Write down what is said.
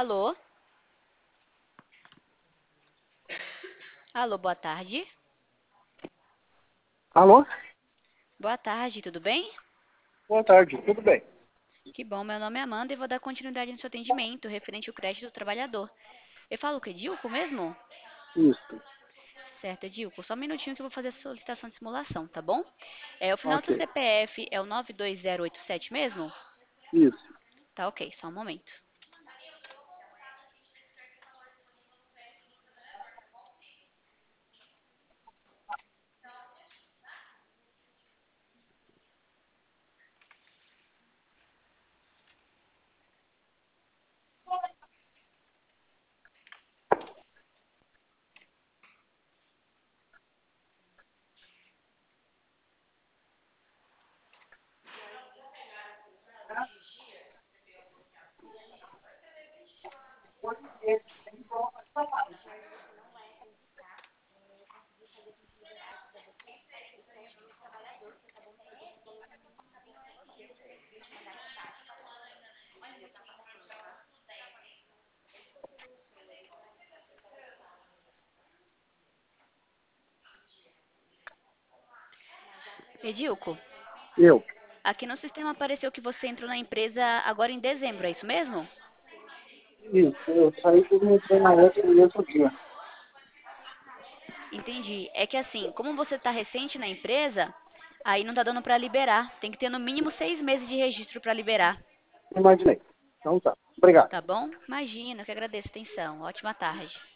Alô? Alô, boa tarde. Alô? Boa tarde, tudo bem? Boa tarde, tudo bem? Que bom, meu nome é Amanda e vou dar continuidade no seu atendimento referente ao crédito do trabalhador. Eu falo com o Edilco mesmo? Isso, Certo, Edilco, só um minutinho que eu vou fazer a solicitação de simulação, tá bom? O final do ok. seu CPF é o 92087 mesmo? Isso. Tá ok, só um momento. Edilco, Eu. aqui no sistema apareceu que você entrou na empresa agora em dezembro, é isso mesmo? Isso. Eu saí de um treinamento no mesmo dia. Entendi. É que assim, como você está recente na empresa, aí não tá dando para liberar. Tem que ter no mínimo 6 meses de registro para liberar. Imaginei. Então tá. Obrigado. Tá bom? Imagina, eu que agradeço a atenção. Ótima tarde.